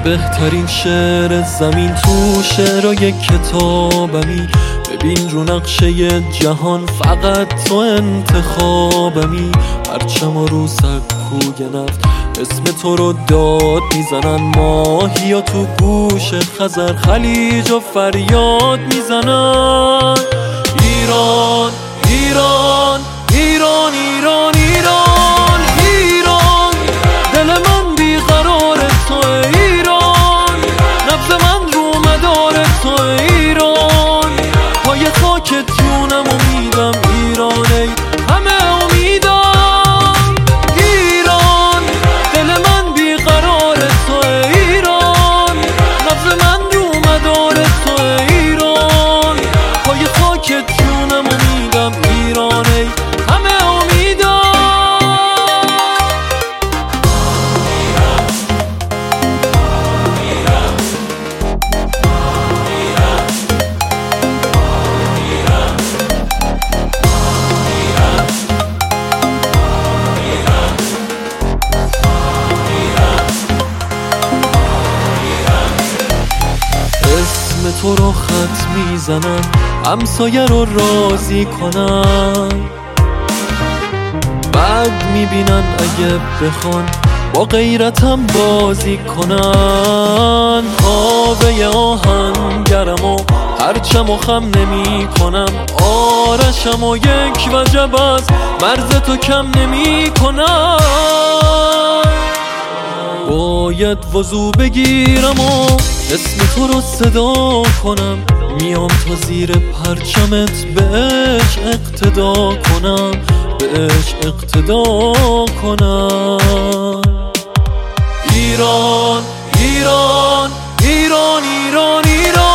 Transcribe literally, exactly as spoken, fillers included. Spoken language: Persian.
بهترین شعر زمین تو شعرهای کتابمی. ببین رو نقشه جهان فقط تو انتخابمی. پرچم و رو سکوی نفت اسم تو رو داد میزنن. ماهیا تو گوش خزر خلیج و فریاد میزنن. ایران ایران ایران ایران ایران ایران، دل من بیقرار توه ایران، نبض من رو مدار توه ایران، پای خاکت جونم امیدم ایران، ای همه امیدم ایران، دل من بیقرار توه ایران، نبض من رو مدار توه ایران، پای خاکت جونم امیدم ایران، ای همه امیدم. اسم تو رو خط میزنن، همسایه رو راضی کنن، بعد میبینن اگه بخوان با غیرتم بازی کنن. آبه آهنگرم و پرچم و خم نمی کنم، آرشم و یک وجب از مرز تو کم نمی کنم. باید وضو بگیرم و اسم تو رو صدا کنم، میام تا زیر پرچمت بهش اقتدا کنم، بهش اقتدا کنم. ایران ایران ایران ایران ایران